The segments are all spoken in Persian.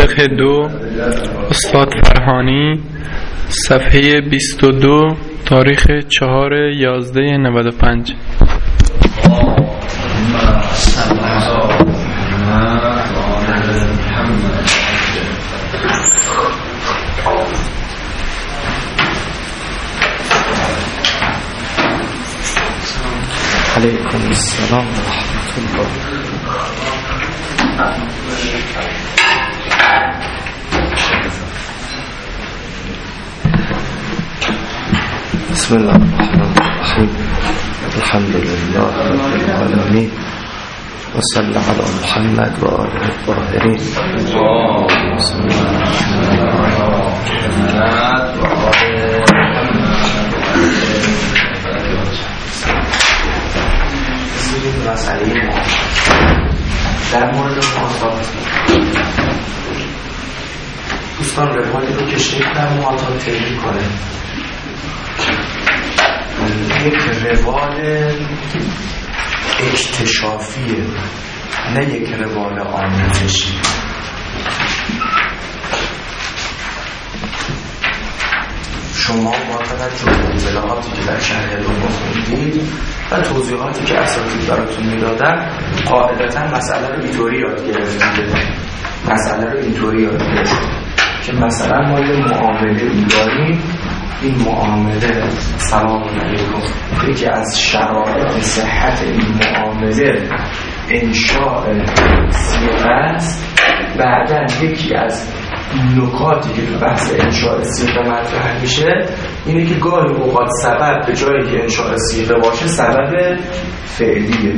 فقه 2 استاد فرهانی صفحه 22 تاریخ 4/11/95. علیکم السلام و رحمت الله. بسم الله الرحمن الرحیم. الحمد لله رب العالمین و صلی علی محمد و آله الطاهرین. بسم الله مسئله در مورد معاطات دوستان روایتی رو که شیخ در معاطات تحلیل کنه، یک روال اکتشافیه، نه یک روال آموزشی. شما با توجه به اطلاعاتی که در شرح علوم خوندید و توضیحاتی که اساتید براتون میدادن قاعدتا مسئله رو اینطوری یاد گرفتید که مثلا ما یه معامله داریم، این معامله سلام علیکم یکی از شرایط صحت این معامله انشاء صیغه است. بعدن یکی از نکاتی که تو بحث انشاء صیغه مطرح میشه اینه که گاهی اوقات سبب به جایی که انشاء صیغه باشه سبب فعلیه.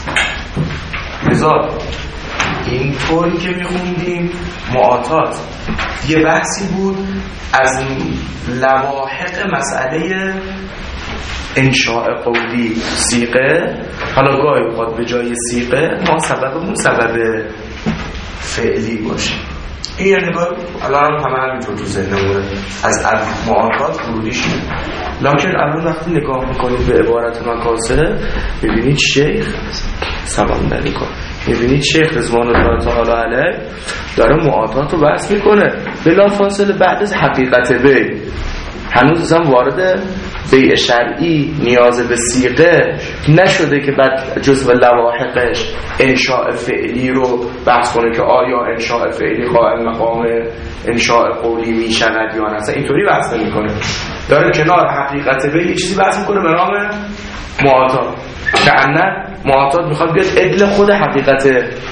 لذا این طوری که میخوندیم معاطات یه بحثی بود از لواحق مسئله انشاء قولی صیغه. حالا گاهی اوقات به جای صیغه ما سببمون سبب فعلی باشه. این یه نگاه الان همینطور تو ذهنمونه از معاطات ورودی شد. لکن الان وقتی نگاه میکنید به عبارت مکاسه ببینید شیخ سلام علیکم، میبینید شیخ رضوان الله تعالی علیه داره معاطات رو بحث میکنه بلافاصله بعد از حقیقت بی. هنوز هم وارد بیع شرعی نیاز به صیغه نشده که بعد جزء لواحقش انشاء فعلی رو بحث کنه که آیا انشاء فعلی قائم مقام انشاء قولی میشود یا نه. اصلا اینطوری بحث نمیکنه، داره کنار حقیقت بی یه چیزی بحث میکنه به نام معاطات. کأنه معاطات میخواد بیاد عدل خود حقیقت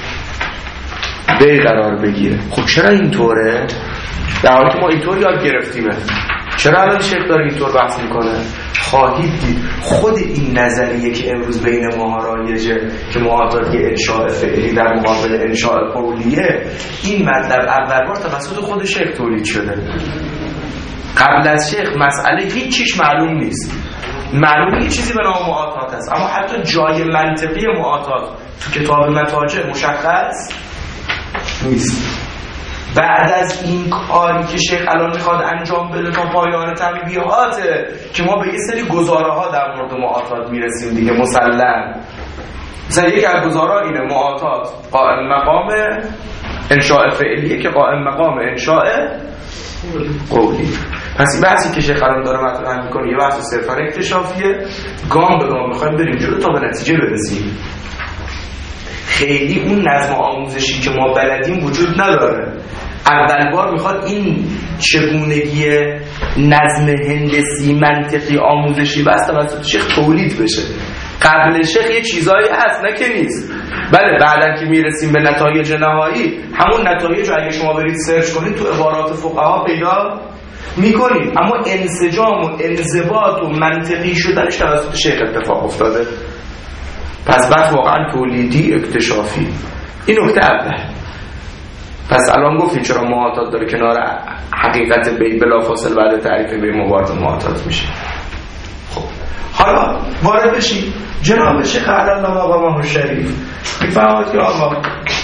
بی قرار بگیره. خب چرا اینطوره؟ در حالی که ما اینطور یاد گرفتیمه، چرا الان شیخ داره اینطور بحث میکنه؟ خواهید دید خود این نظریه که امروز بین ما رایجه که معاطات یه انشاء فعلی در مقابل انشاء قولیه، این مطلب اول بار توسط خود شیخ تولید شده. قبل از شیخ مسئله هیچ چیز معلوم نیست. معلوم یه چیزی به نام معاطات هست، اما حتی جای منطقی معاطات تو کتاب متاجر مشخص نیست. بعد از این کاری که شیخ الان میخواد انجام بده تا پایان تنبیهاته که ما به یه سری گزاره ها در مورد معاطات میرسیم دیگه. مسلم مثلا یک از گزاره اینه معاطات قائم مقام انشاء فعلیه که قائم مقام انشاء قولی. پس این بحثی که شیخ الان داره مطرح میکنه یه بحث صرفا اکتشافیه، گام به گام میخوایم بریم جلو تا به نتیجه برسیم. خیلی اون نظم آموزشی که ما بلدیم وجود نداره. اول بار میخواد این چگونگی نظم هندسی منطقی آموزشی بس توسط شیخ تولید بشه. قبل شیخ یه چیزایی هست نه که نیست. بله بعدن که میرسیم به نتایج نهایی، همون نتایج رو اگه شما برید سرچ کنید تو عبارات فقها پیدا میکنید، اما انسجام و انضباط و منطقی شدنش توسط شیخ اتفاق افتاده. پس بحث واقعا تولیدی اکتشافی. این نکته اول. پس الان گفتیم چرا معاطات داره کنار حقیقت بی بلافاصله بعد تعریف بی مبارد معاطات میشه. خب حالا وارد بشیم. جناب شیخ علی مقامه شریف میفرماید که آقا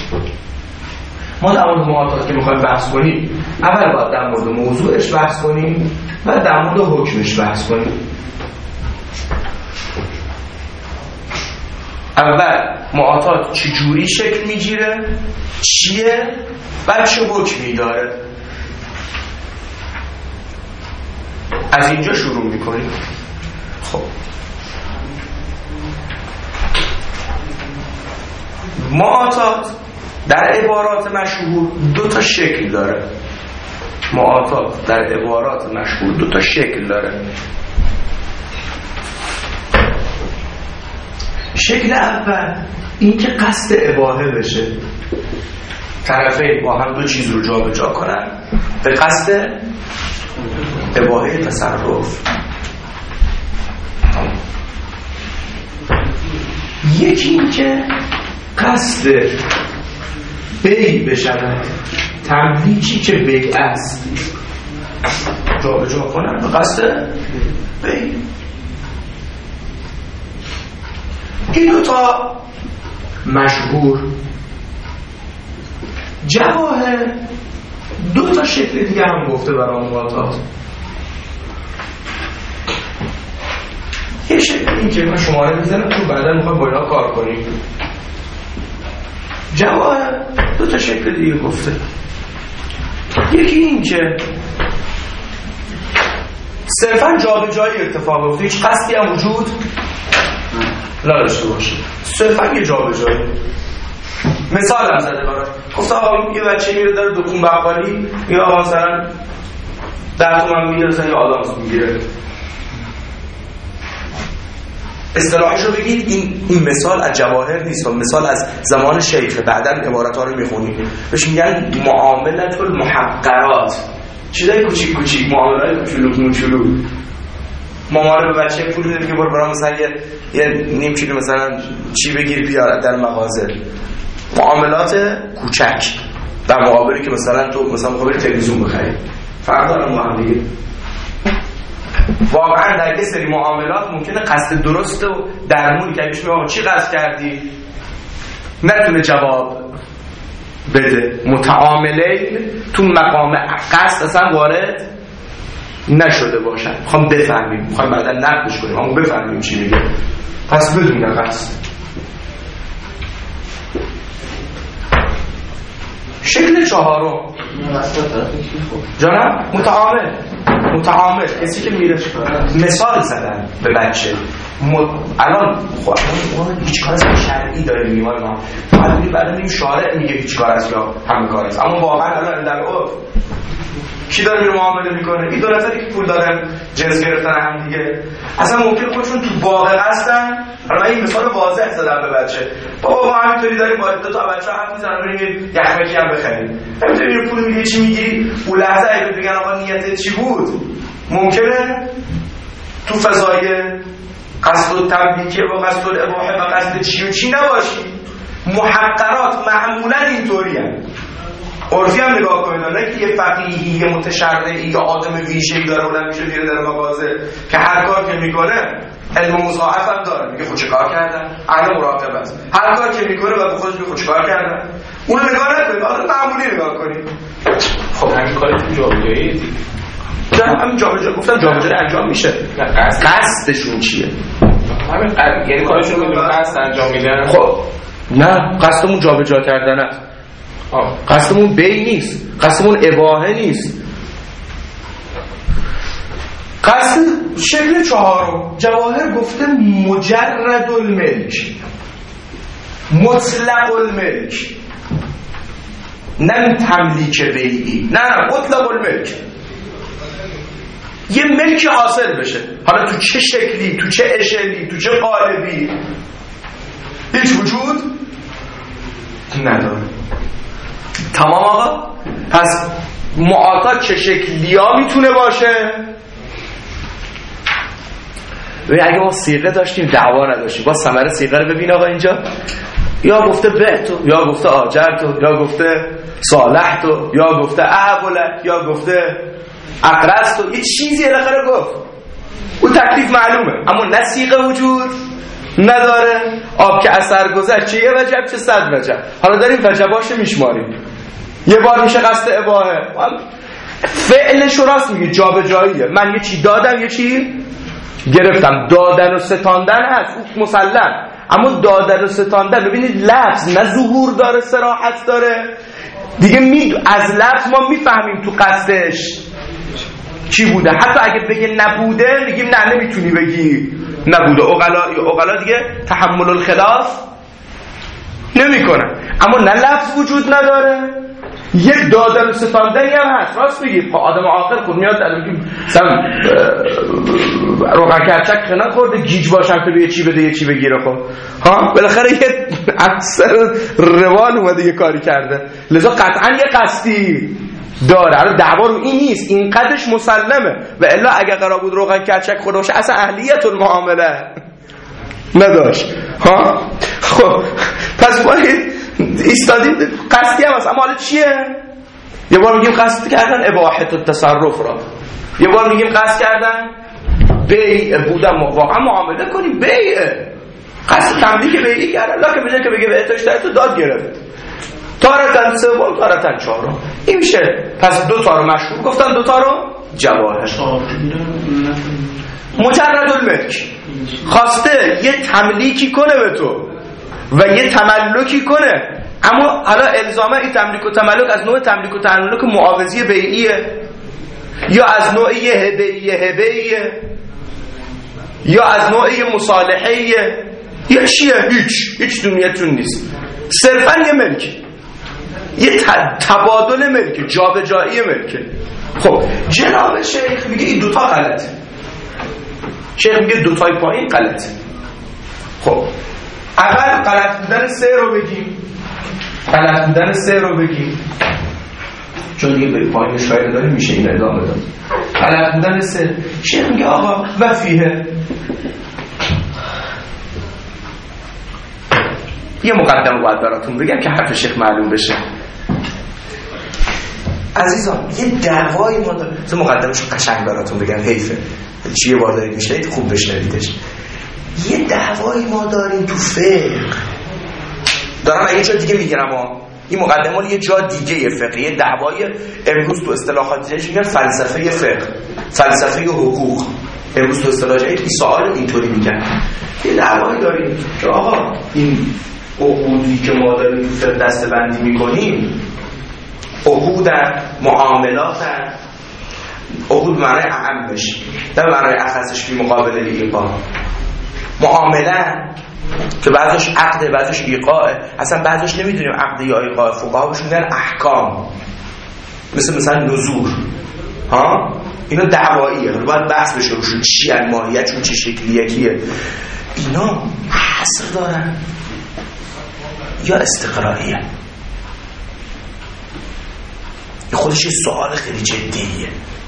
ما در مورد معاطات که میخوایم بحث کنیم اول باید در مورد موضوعش بحث کنیم و در مورد حکمش بحث کنیم. اول معاطات چجوری شکل میگیره چیه و چه حکمی داره. از اینجا شروع میکنیم. خب معاطات در عبارات مشهور دو تا شکل داره. معاطات در عبارات مشهور دو تا شکل داره. شکل اول این که قصد اباحه بشه، طرفین با هم دو چیز رو جا به جا کنن به قصد اباحه تصرف. یکی این که قصد بیع بشن، تملیکی که بیع است جا به جا کنن به قصد بیع. این دو تا مشهور. جواهر دو تا شکل دیگه هم گفته برای معاطات. یه شکل این که من شماره میزنم تو بعدا میخوای با اینا کار کنیم. جواهر دو تا شکل دیگه گفته. یکی این که صرفا جابجایی اتفاق افتاد، هیچ قصدی هم وجود نداشته باشه، صرفا یه جابجایی. مثال هم زده براش، گفت آقا یه بچه میره داره دکون بقالی، یا آقا مثلا 10 تومن میگیره یا آدامس میگیره. اصطلاحش رو بگید. این مثال از جواهر نیست، مثال از زمان شیخ. بعداً عبارت‌ها رو میخونیم. بهش میگن معاملت المحقرات، چیزای کوچیک کوچیک، معاملات کوچولو. مامان به بچه پول میده که برو مثلا یه نیم کیلو مثلا چی بگیر بیار در مغازه. معاملات کوچک در مقابلی که مثلا تو مثلا مقابل تلویزیون بخری. فرق داره با هم دیگه. واقعا در یه سری معاملات ممکنه قصد درست و درمونی که بهش میگم چی قصد کردی نتونه جواب بده. متعامله تو مقام قصد اصلا وارد نشده باشن. میخوام بفهمیم، میخوام بعدا نقدش کنیم، اما بفهمیم چی میگه. پس بدون قصد. شکل چهارم جانم متعامل کسی که میره مثال زدن به بچه. الان هیچ کار از شرعی داره میگه ما بعد میگیم شارع میگه هیچ کار است یا همه کار است، اما واقعا الان در عرف کی داره میره معامله میکنه؟ این دو نفری که پول دارن جنس گرفتن هم دیگه اصلا ممکن خودشون تو باغ هستن. حالا این مثال واضح زدم به بچه. بابا ما همینطوری داریم با دو تا بچه حرف میزنن بریم یخمکی هم بخریم. نمیتونی پول میگیری چی میگیری؟ اون لحظه اگه بگن آقا نیتت چی بود؟ ممکنه تو فضای قصد و تملیکه و قصد و اباحه و قصد چی و چی نباشی. محقرات معمولا اینطوری هم عرفی هم نگاه کنید، نه که یه فقیهی یه متشرعی یا آدم ویژه‌ای داره بلند میشه میره در مغازه که هر کار که میکنه علم مضاعف هم داره، میگه خود چه کار کردن؟ اهل مراقبه است. هر کار که میکنه و به خودش میگه خود چه کار کردن؟ اونو نگاه نکنید، آدم معمولی نگاه کنید. خب همین کاری تو جابجایی دیگه. همین جابجایی گفتم جابجایی انجام میشه. قصدشون چیه؟ همین یعنی کارشون رو بدون قصد انجام میدن. خب نه، قصدمون جابجا کردن است. قصدمون بیع نیست، قصدمون اباحه نیست. قصد شکل چهارم جواهر گفته مجرد الملک، مطلق الملک، نه تملیک بیعی، نه مطلق الملک. یه ملک حاصل بشه، حالا تو چه شکلی، تو چه اشلی، تو چه قالبی، هیچ وجود نداره. تمام آقا؟ پس معاطات چه شکلی ها میتونه باشه؟ و اگه ما صیغه داشتیم دعوا نداشتیم، با ثمره صیغه رو ببین آقا اینجا، یا گفته بعتو، یا گفته آجرتو، یا گفته صالحتو، یا گفته احبلک، یا گفته اقرستو، یه چیزی الاخره گفت. اون تکلیف معلومه، اما نه صیغه وجود نداره. آب که اثر گذشت چه یه وجب چه 100 وجب. حالا داریم وجباشو میشماریم. یه بار میشه قصد اباحه، فعلش راست میگه جابجاییه. من یه چی دادم یه چی گرفتم. دادن و ستاندن هست اون مسلم، اما دادن و ستاندن، ببینید لفظ نه ظهور داره صراحت داره دیگه، از لفظ ما میفهمیم تو قصدش چی بوده. حتی اگه بگه نبوده میگیم نه نمیتونی بگی نبوده. عقلا دیگه تحمل الخلاف نمیکنن. اما نه لفظ وجود نداره، یه دادن و ستاندنی هم هست. راست میگید، آدم عاقل خود میاد مثلا روغن کرچک خنا خورده گیج باشم تو یه چی بده یه چی بگیره. خب ها بالاخره یه اکثر روان اومده یه کاری کرده، لذا قطعا یه قصدی داره. الان دعوا رو این نیست، این قدش مسلمه. و الا اگه قرار بود روغن کرچک خورده باشه اصلا اهلیت المعامله نداشت. ها خب پس باید ایستادیم قصدی هم هست. اما حالا چیه؟ یه بار میگیم قصد کردن اباحت التصرف را، یه بار میگیم قصد کردن بیع بودن، واقعا معامله کنیم بیع، قصد تملیک بیعی کردن، لکه بجای که بگه به احتاج تو داد گرفت، تارتن سوم تارتن چهارم، این میشه. پس دو تا رو مشروع گفتن، دو تا رو جواهر. مجرد الملک خواسته یه تملیکی کنه به تو و یه تملکی کنه، اما حالا الزاما این تملیک و تملک از نوع تملیک و تملک معاوضی بیعیه، یا از نوع هبه‌ایه، یا از نوع مصالحه‌ایه، یا چیه؟ هیچ دنیاتون نیست، صرفا یه ملک، یه تبادل ملک، جابجایی ملک. خب جناب شیخ میگه این دوتا غلطه. شیخ میگه دوتای پایین غلطه. خب اول غلط بودن سه رو بگیم، چون دیگه به پایین شاید داریم میشه این ادامه داد. غلط بودن سه، شیخ میگه آقا وفیه. یه مقدمه باید براتون بگم که حرف شیخ معلوم بشه. عزیزان یه دعوایی ما داریم، مقدمه‌شو قشنگ براتون بگم، حیفه چیه بار دارید میشنید خوب بشنویدش. یه دعوایی ما داریم تو فقه، دارم یه جا دیگه میگیرم این مقدمه رو یه جا دیگه فقهی، دعوای امروز تو اصطلاحاتش میگن فلسفه فقه، فلسفه حقوق، امروز تو اصطلاحات این سوال اینطوری میگن. یه دعوایی داریم که آقا این عقودی که ما داریم تو فقه دسته‌بندی میکنیم، عقودن، معاملاتن، عقود معنی اعمش نه معنی اخصش فی مقابل ایقاع، معامله که بعضش عقده بعضش ایقاعه، اصلا بعضش نمیدونیم عقده یا ایقاع، فقها بهش میگن احکام، مثلا نذور، ها اینا دعواییه، باید بحث بشه روشون چی ان ماهیتشون چه شکلیه کیه. اینا حصر دارن یا استقراییه؟ خودش یه سوال خیلی جدیه.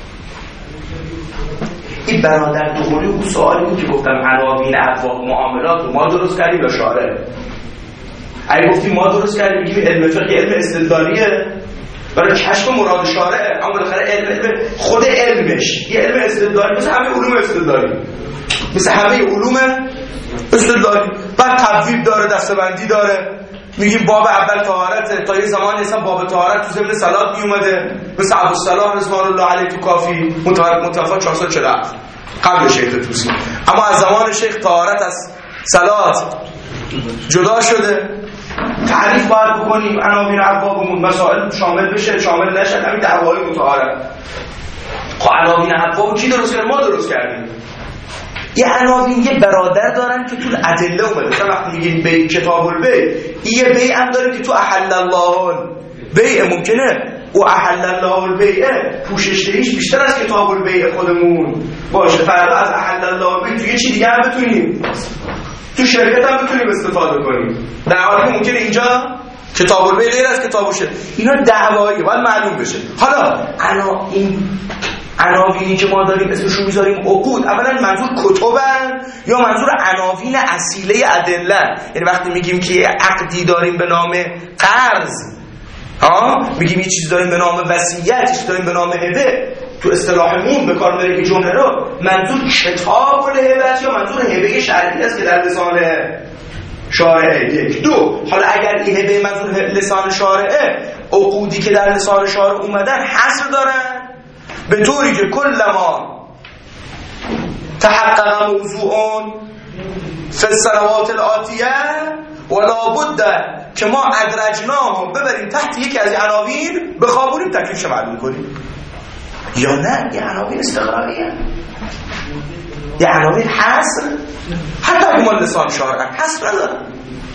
این برادر دوغلی اون سوالی بود که گفتم عناوین ابواب معاملات رو ما درست کردیم یا شارع؟ اگه گفتیم ما درست کردیم میگیم علم فقه علم استدلالیه برای کشف مراد شارع، اما بالاخره علم خود علمش یه علم استدلالی، مثل همه علوم استدلالی، مثل همه علوم استدلالی. بعد تبویب داره، دسته‌بندی داره، میگیم باب اول طهارت، تا یه زمان اصلا باب طهارت تو ضمن صلات میومده، مثل ابوالصلاح رضوان الله علیه تو کافی متوفی 447 قبل شیخ طوسی. اما از زمان شیخ طهارت از صلات جدا شده. تعریف باید بکنیم عناوین ابوابمون، مسائل شامل بشه شامل نشه، همین دعوای مطهرت. خب عناوین ابواب کی درست کرد؟ ما درست کردیم. یه عناوین یه برادر دارن که تو ادله اومده، مثلا وقتی میگیم بیع کتاب البیع، یه بیع هم داره که تو احل الله البیع، ممکنه او احل الله البیع پوششتهیش بیشتر از کتاب البیع خودمون باشه، فردا از احل الله البیع تو یه چی دیگه هم بتونیم تو شرکت هم بتونیم استفاده کنیم، در حالی که ممکنه اینجا کتاب البیع غیر از کتاب باشه. اینا دعوایی باید معلوم بشه. حالا این عناوینی که ما داریم اسمشو میذاریم عقود، اولا منظور کتبن یا منظور عناوین اصیله ادله؟ یعنی وقتی میگیم که یه عقدی داریم به نام قرض، میگیم یه چیز داریم به نام وصیت، چیز داریم به نام هبه، تو اصطلاحمون به کار میبریم که جمله رو منظور کتاب الهبه یا منظور هبه شرعی است که در لسان شارعه؟ یک. دو، حالا اگر این هبه منظور لسان شارعه، عقودی که در لسان شارع اومدن حصر دارن به طوری که کل ما تحقق موضوعون فی السنوات الآتیه ولا بد که ما ادرجناه ببریم تحت یکی از عناوین بخوابونیم تکلیفش معلوم کنیم. یا نه یه عناوین استقراریه، یه عناوین حصر، حتی اگه ما لسان شارع حصر ندارم.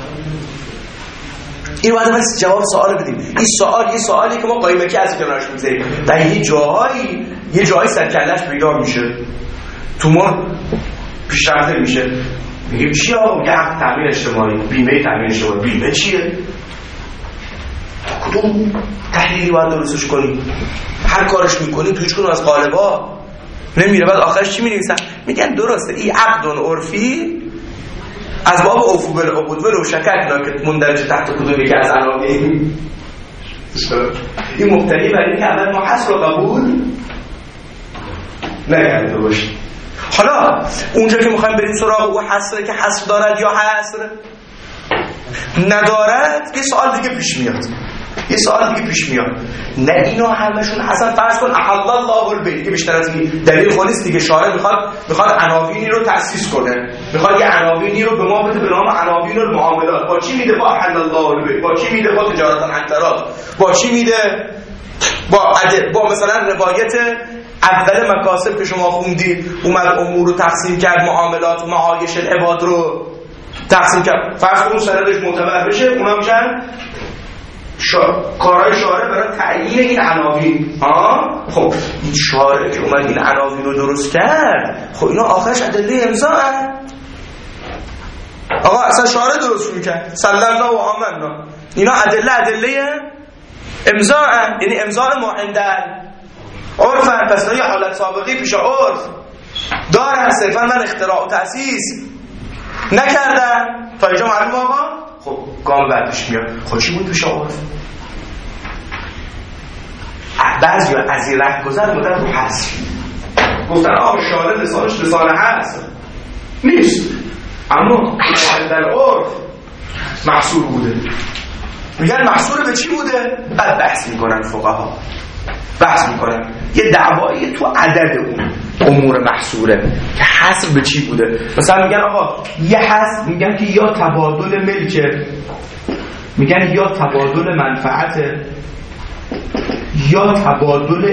این باید بس جواب سوال بدیم. این سوال یه سوالی که ما قایمه که از کنارش میذاریم در یه جایی سرکلش پیدا میشه، تو ما پیشرفته میشه. میگیم چی آقا؟ میگه حق تامین اجتماعی، بیمه تامین اجتماعی. بیمه چیه؟ کدوم تحلیلی باید درستش کنیم؟ هر کارش میکنیم تویش کنیم از قالبا نمیره. بعد آخرش چی می‌نویسن؟ میگن درسته این عقد عرفی از باب عفو بالعقود ولو شککنا که مندرج تحت کدوم یکی از عناوین. این مبتنی بر اینکه اول ما حصر و قبول نکرده باشیم. حالا اونجا که میخوایم بریم سراغ او حصره که حصر دارد یا حصر ندارد، یه سوال دیگه پیش میاد. نه اینا همشون اصلا فرض کن احل الله البیت که بیشتر از این دلیل خونیست دیگه. شارع میخواد عناوینی رو تأسیس کنه، میخواد یه عناوینی رو به ما بده به نام عناوین المعاملات. با چی میده؟ با احل الله البیت. با چی میده؟ با تجارت الانترات. با چی میده؟ با مثلا روایت اول مکاسب که شما خوندید اومد امور رو تقسیم کرد، معاملات و معایش العباد رو تقسیم کرد. فرض کن سندش معتبر بشه، اونا میشن کارهای شارع برای تعیین این عناوین. خب این شارع که اومد این عناوین رو درست کرد، خب اینا آخرش ادله امضا هست. آقا اصلا شارع درست میکرد، سلمنا و آمنا، اینا ادله امضا هست، یعنی امضا ما عندن عرفن. پس یه حالت سابقی پیش عرف دارن، صرفا من اختراع و تأسیس نکردم. تا اینجا معلوم آقا؟ خب گام بعدش میاد. خب چی بود پیش عرف؟ بعضی از این ره گذر بودن رو حصر گفتن آقا شارع لسانش لسان حصر نیست، اما در عرف محصور بوده. میگن محصور به چی بوده؟ بعد بحث میکنن فقها، یه دعوایی تو عدد اون امور محصوره که حصر به چی بوده. مثلا میگن آقا یه حصر، میگن که یا تبادل ملکه، میگن یا تبادل منفعته، یا تبادل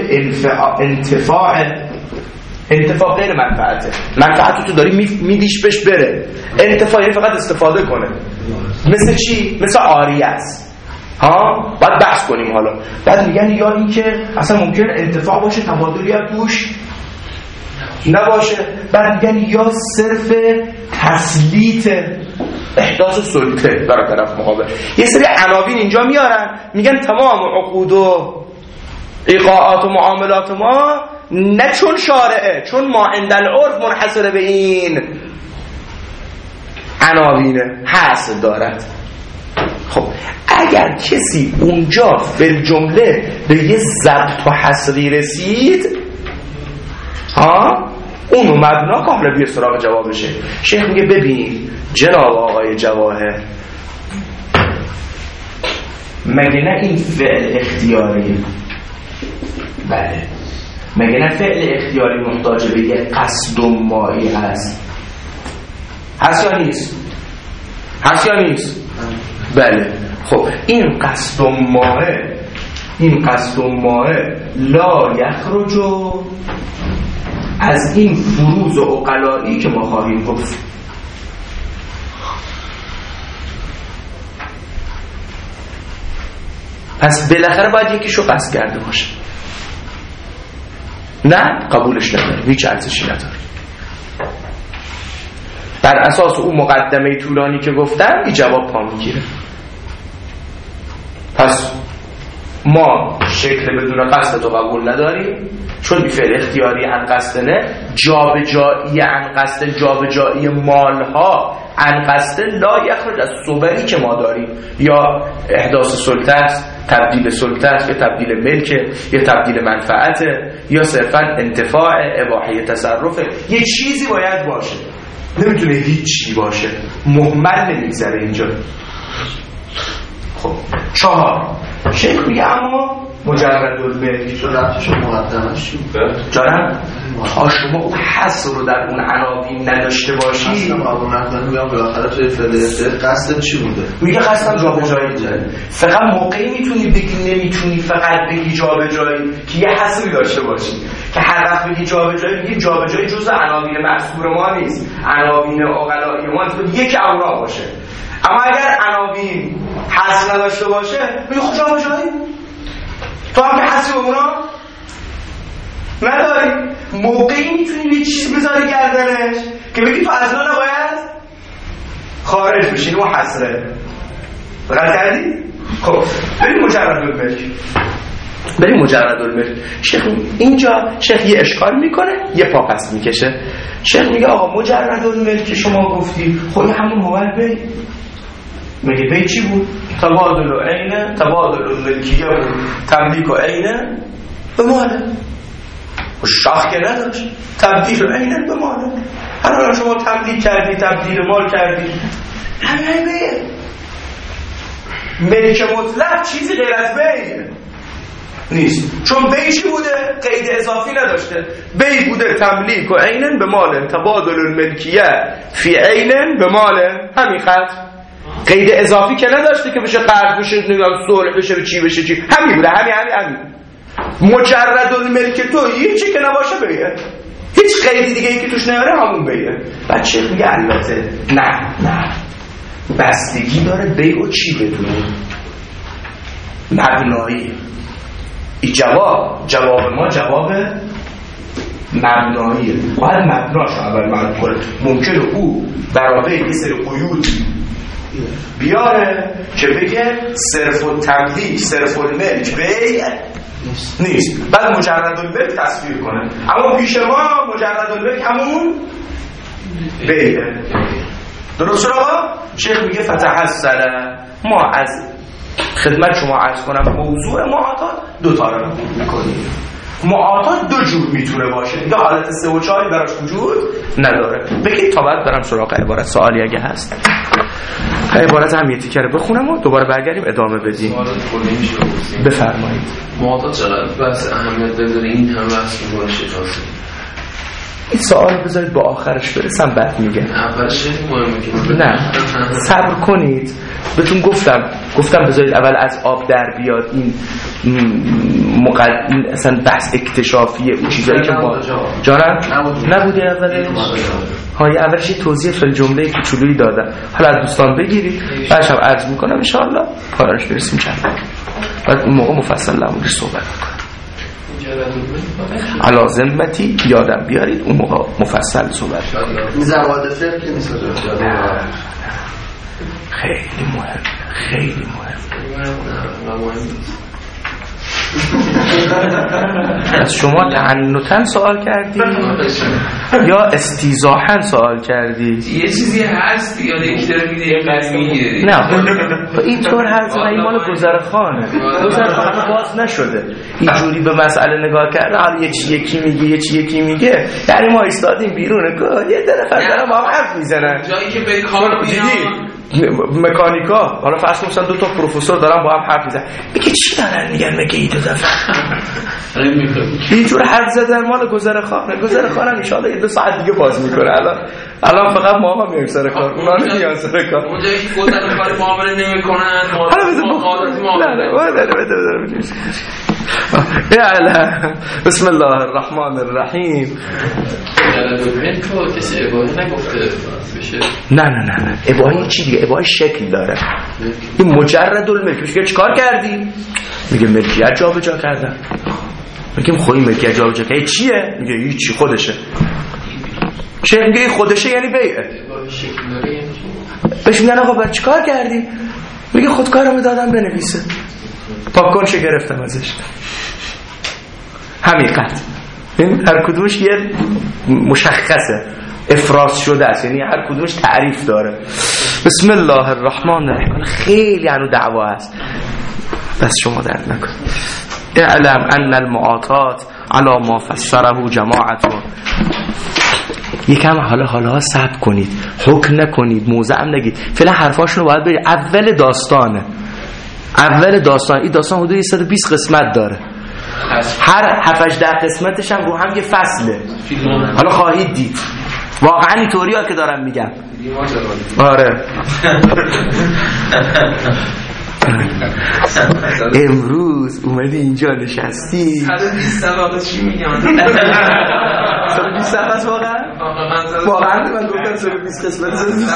انتفاع غیر منفعته. منفعتو تو داری میدیش بهش بره، انتفاعی فقط استفاده کنه. مثل چی؟ مثل عاریه است. باید بحث کنیم حالا. بعد میگن یا این که اصلا ممکنه انتفاع باشه، تبادلی هم توش نباشه. بعد میگن یا صرف تسلیط احداث سلطه برای طرف مقابل. یه سری عناوین اینجا میارن، میگن تمام عقود و ایقاعات و معاملات ما نه چون شارعه، چون ما عند العرف منحصر به این عناوین حصر دارد. خب اگر کسی اونجا فی جمله به یه ضبط و حصری رسید، اونو مبنا که حالا بیا سراغ جوابشه. شیخ میگه ببین جناب آقای جواهر، مگه نه این فعل اختیاری؟ بله. مگه نه فعل اختیاری محتاج به یه قصد و مایی هست؟ هست یا نیست؟ هست یا نیست؟ بله. خب این قصد و ماه لا یخرجو از این فروض و عقلایی که ما خواهیم گفت. پس بالاخره باید یکیشو قصد کرده باشه، نه قبولش نداره، هیچ ارزشی نداره. بر اساس اون مقدمه طولانی که گفتم این جواب پا میگیره. پس ما شکل بدون قصد تو قبول نداریم، چون بی فعل اختیاری عن قصد نه، جابجایی عن قصد، جابجایی مالها عن قصد لا یخرج از صوبری که ما داریم، یا احداث سلطه است، تبدیل سلطه است، یا تبدیل ملکه، یا تبدیل منفعته، یا صرفا انتفاع، اباحه تصرفه. یه چیزی باید باشه، نمیتونه هیچی باشه، مهمل نمیگذره اینجا. خب 4 شیخ میگه اما مجرد الملک رفتش مقدمش جانم شما اون حس رو در اون عناوین نداشته باشی اصلا اون نقدن میگم بالاخره توی فعلیت قصد چی بوده؟ میگه قصدم جابجایی بوده. فقط موقعی میتونی بگی، نمیتونی فقط بگی جابجایی که یه حسی داشته باشی که هر وقت بگی جابجایی میگی جابجایی جزء عناوین مذکور ما نیست، عناوین عقلایی ما نیست، یک اونا باشه. اما اگر عناوین حس نداشته باشه میگه خب جابجایی تو هم که حسی به اونا نداری. موقعی میتونی یه چیزی بذاری گردنش که بگی تو از اون نباید خارج بشین و حسره فقط کردی؟ خب بریم مجرد الملک. شیخ اینجا شیخ یه اشکال میکنه، یه پا پس میکشه. شیخ میگه آقا مجرد الملک شما گفتی خب همون هوال بی میگه بی چی بود؟ تبادل و عینه، تبادل الملکیه بود، تملیک و عینه به ماله شاخ که نداشت، تبدیل و عینه به ماله. الان شما تملیک کردی، تبدیل مال کردی، همه بیه. ملک مطلق چیزی غیر از بی نیست، چون بی چی بوده؟ قید اضافی نداشته. بی بوده تملیک و عینن به ماله، تبادل الملکیه فی عینن به ماله، همین خط. قید اضافی که نداشته که بشه قرض بشه، نگاه صلح بشه، چی بشه چی، همین بوده، همین. مجرد الملک تو هیچی که نباشه بیه، هیچ قیدی دیگه ای که توش نیاره همون بیه. بعد شیخ میگه البته نه بستگی داره بیو چی بدونه، مبنایی. این جواب ما جواب مبناییه، باید مبناش اول معلوم کنه. ممکنه او برای یه سری قیود بیاره که بگه صرف التملیک صرف الملک بی نیست، بعد مجرد الملک تصویر کنه. اما پیش ما مجرد الملک همون بیه. درست شد آقا؟ شیخ میگه فتحصل. ما از خدمت شما عرض کنم موضوع معاطات دو تا رو میکنیم. معاطات دو جور میتونه باشه، دیگه حالت 3 و 4 براش وجود نداره. بگید تا بعد برم سراغ عبارت. سوالی اگه هست عبارت هم یه تیکه رو بخونم و دوباره برگردیم ادامه بدیم. بفرمایید. معاطات چقدر بس اهمیت داره این هم بحث می‌کنه شکاسته؟ این سوال بذارید با آخرش برسم بعد میگم. اولش خیلی مهمه که نه صبر کنید. بهتون گفتم بذارید اول از آب در بیاد. این این اصلا بحث اکتشافیه، اون چیزایی که با جانم نبودی اولش. های اولش توضیح فل جمله کوچولویی دادم، حالا از دوستان بگیرید بعدش هم عرض میکنم ان شاء الله پایانش برسیم چند بعد اون موقع مفصل نمونش صحبت میکنم. علا ذمتی یادم بیارید اون موقع مفصل صحبت میکنم. زواد فقه که نیست خیلی مهم. از شما تعنتاً سوال کردی یا استیضاحاً سوال کردی؟ یه چیزی هست یا یک داره میده یه قضی میگیره. نه اینطور هست. این مال گذرخانه باز نشده. اینجوری به مسئله نگاه کرده حالا یکی میگه یعنی ما ایستادیم بیرونه یه طرف دارن با هم حرف میزنن جایی که به کار میان مکانیکا. حالا فرض کن مثلا 2 تا پروفسور دارن با هم حرف میزنن، میگه چی دارن میگن؟ میگه این دو دفعه اینجور حرف زدن مال گذرخانه ان شاء الله 2 ساعت دیگه باز میکنه. الان فقط ما میایم سر کار، اونا نمیان سر کار. اونجایی که گذر کار معامله نمیکنن حالا بسم الله الرحمن الرحیم. نه اباهی چی دیگه؟ اباهی شکل داره. این مجرد الملک. میگه چیکار کردی؟ میگه ملکیت جابجا کردم. میگم خب این ملکیت جابجا کردی چیه؟ میگه هیچی خودشه. چه میگه خودشه یعنی بیعه. بهش میگن آقا بعد چیکار کردی؟ میگه خودکارمو دادم بنویسه. پاکونش گرفتم ازش. حقیقت هر کدومش یه مشخصه، افراز شده است، یعنی هر کدومش تعریف داره. بسم الله الرحمن الرحیم. خیلی عنو دعوا است، بس شما درد نکن. اعلم ان المعاطات علی ما فسره جماعتون. یکم حالا صبر کنید، حکم نکنید، موضع هم نگید. فعلا حرفاشونو باید برید. اول داستانه اول داستان، این داستان حدود 120 قسمت داره، هر 7-8 قسمتش هم رو هم یه فصله. حالا خواهید دید واقعا اینطوریه که دارم میگم. آره امروز اومدی اینجا نشستی 120 صفحه چی میگم؟ 120 صفحه واقعا من گفتم 120 قسمت.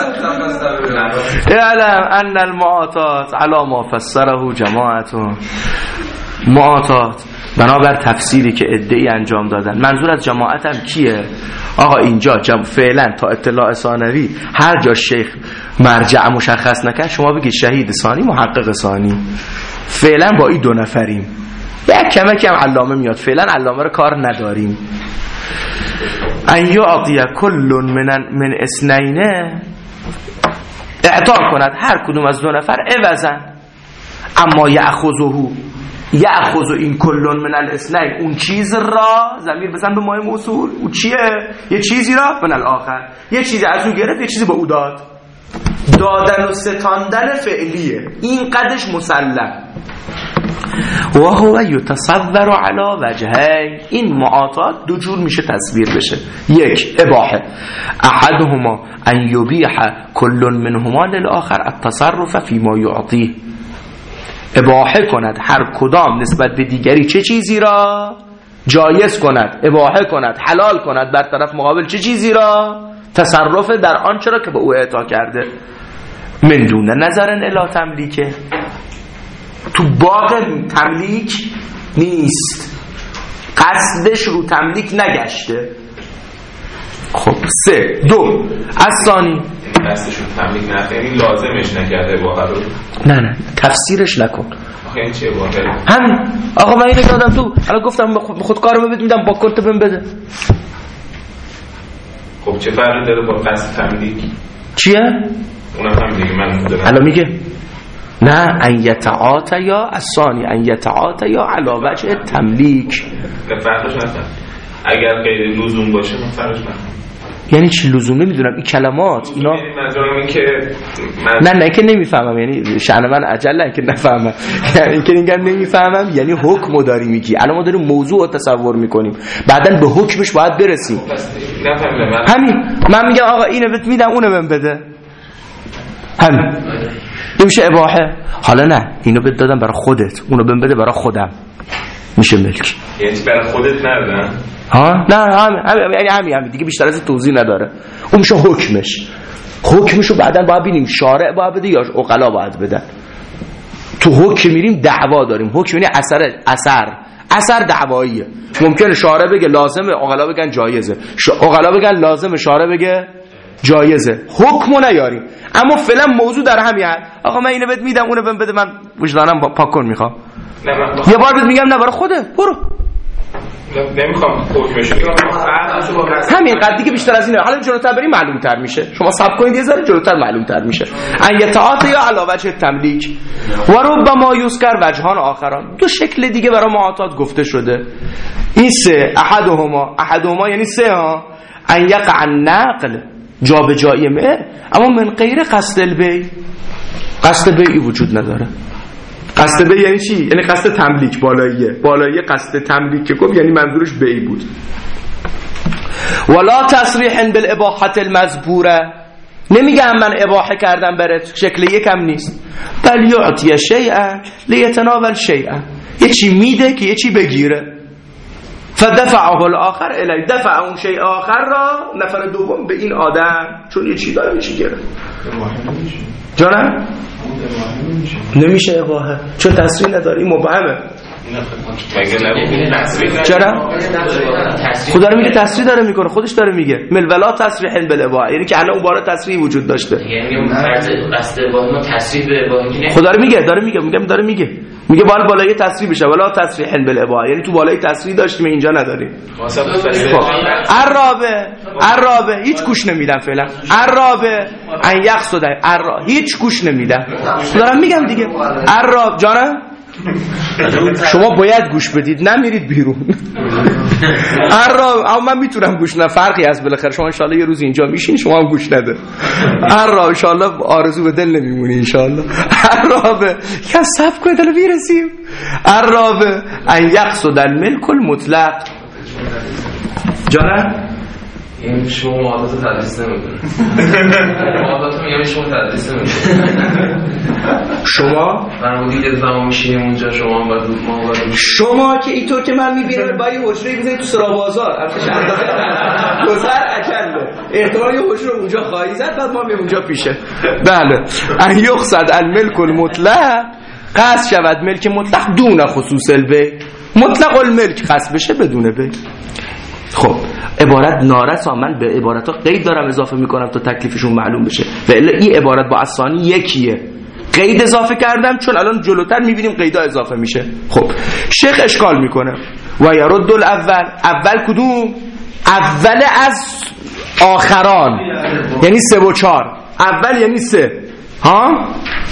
اعلم ان المعاطات علی ما فسره جماعتون. معاطات بنابر تفسیری که ادعی انجام دادن. منظور از جماعت هم کیه؟ آقا اینجا فعلا تا اطلاع ثانوی هر جا شیخ مرجع مشخص نکرد شما بگید شهید ثانی محقق ثانی. فعلا با این 2 نفریم، یک کمکی هم علامه میاد، فعلا علامه رو کار نداریم. ان یعطی کل من اثنین، اعطا کند هر کدوم از 2 نفر عوضا. اما یأخذ این کلون من الاثنین، اون چیز را ضمیر بزن به مای موصول، اون چیه؟ یه چیزی را من الاخر، یه چیزی از اون گرفت، یه چیزی به او داد. دادن و ستاندن فعلیه، این قدش مسلم. و هو یتصور علی وجهین، این معاطات 2 جور میشه تصویر بشه. 1 اباحه، احدهما ان یبیح کل منهما للآخر التصرف فيما یعطیه، اباحه کند هر کدام نسبت به دیگری چه چیزی را جایز کند، اباحه کند حلال کند بر طرف مقابل چه چیزی را، تصرف در آنچه را که به او اعطا کرده. من دون نظر الی تملیکه، تو باغ تملیک نیست، قصدش رو تملیک نگشته. خب 3 2 از ثانی دستشون تملیک نکنه، یعنی لازمش نکرده واقعا رو. نه تفسیرش نکن. آخه این چیه واقعا؟ همین آقا من اینو دادم تو، الان گفتم خود کارو میدم با کنت بهم بده. خب چه فرقی داره با قصد تملیک؟ چیه؟ اونم هم دیگه من میدونم. الان میگه نه ان یتعاطی یا الثانی ان یتعاطی یا علی وجه تملیک. فرقش نکنه اگر غیر لزوم باشه من فرقش نکنه. یعنی چی لزوم؟ نمیدونم این کلمات اینا. منظورم این که نه که نمیفهمم، یعنی شأن من عجله که نفهمم. یعنی اینکه میگم نمیفهمم یعنی حکمو داری میگی. الان ما داریم موضوع رو تصور میکنیم، بعدن به حکمش باید برسیم. نفهمیدم. همین من میگم آقا اینو بهت میدم اونو بهم بده، همین میشه اباحه. حالا نه اینو بهت دادم برای خودت، اونو بهم بده برای خودم، میشه ملک. یعنی برای خودت ندادن؟ ها نه همین دیگه، بیشتر از توضیح نداره. اون میشه حکمشو بعدن باید ببینیم شارع باید بده یا عقلا باید بدن. تو حکم میریم دعوا داریم. حکم یعنی اثر دعواییه. ممکنه شارع بگه لازمه، عقلا بگن جایزه، عقلا بگن لازمه، شارع بگه جایزه. حکمو نیاریم. اما فعلا موضوع در همین حد. آقا من اینو بهت میدم اونو بهم بده، من وجدانم پاک کن میخوام. یه بار بهت میگم نه برای خودت برو. نمیخوام حکمش بگم، همین قد دیگه، بیشتر از اینه. حالا جلوتر بریم معلوم تر میشه. شما صبر کنید یه ذره، جلوتر معلوم تر میشه. ان یتعاطی یا علی وجه تملیک و ربما یذکر وجهان آخران. 2 شکل دیگه برای معاطات گفته شده. این 3 احدهما یعنی 3 ها ان یقع النقل جابجایی اما من غیر قصد البیع. قصد بیعی وجود نداره. قصد بیع یعنی چی؟ یعنی قصد تملیک. بالاییه قصد تملیک که گفت یعنی منظورش بیع بود. ولا تصریح بالاباحه المذکوره، نمیگم من اباحه کردم برات، شکل یکم نیست. بل یعطی شیئا لیتناول شیئا، یه چی میده که یه چی بگیره. فدفعه الاخر الی، دفع اون شیء آخر را نفر دوم به این آدم، چون یه چی داره میشه گرفت. جانم نمیشه اباحه چون تصریح نداره، این مبهمه. چرا؟ خدا رو میگه تصریح داره میکنه، خودش داره میگه ملولا تصریح بالاباحه، یعنی که الان اون باره تصریح وجود داشته. یعنی اون فرض قصد اباحه ما تصریح به اباحه خدا رو میگه میگه بالای تصریح بشه، ولا تصریح بالاباحه، یعنی تو بالای تصریح داشتیم اینجا نداریم. عرابه هیچ گوش نمیدم فعلا. عرابه ان یقصد هیچ گوش نمیدم. دارم میگم دیگه. عراب جانم شما باید گوش بدید، نمیرید بیرون. اما من میتونم گوش ندم، فرقی از بالاخره شما انشالله یه روز اینجا میشین شما هم گوش نده. انشالله آرزو به دل نمیمونی انشالله. عرابه یا صف کنید الان میرسیم. عرابه ان یقصد الملک المطلق. جانم این شما معادلات تدریس نمیکنه. معادلات میگم شما تدریس نمیکنه. شما فرمودید که زمان میشینیم اونجا شما باید ما باید شما که اینطور که من میبینم با یه حجره بزنید تو سرا بازار ارتش اندازه گذر اجله احتمال یه حجره اونجا خواهی زد بعد ما میام اونجا پیشه. بله ان یقصد الملک المطلق، قصد شود ملک مطلق دون خصوص البی، مطلق الملک قصد بشه بدون بی. خب عبارت نارسا، من به عبارت ها قید دارم اضافه میکنم تا تکلیفشون معلوم بشه و الا این عبارت با الثانی یکیه، قید اضافه کردم چون الان جلوتر میبینیم قیدا اضافه میشه. خب شیخ اشکال میکنه و یرد الاول، اول کدوم؟ اول از آخران یعنی 3 و 4، اول یعنی 3 ها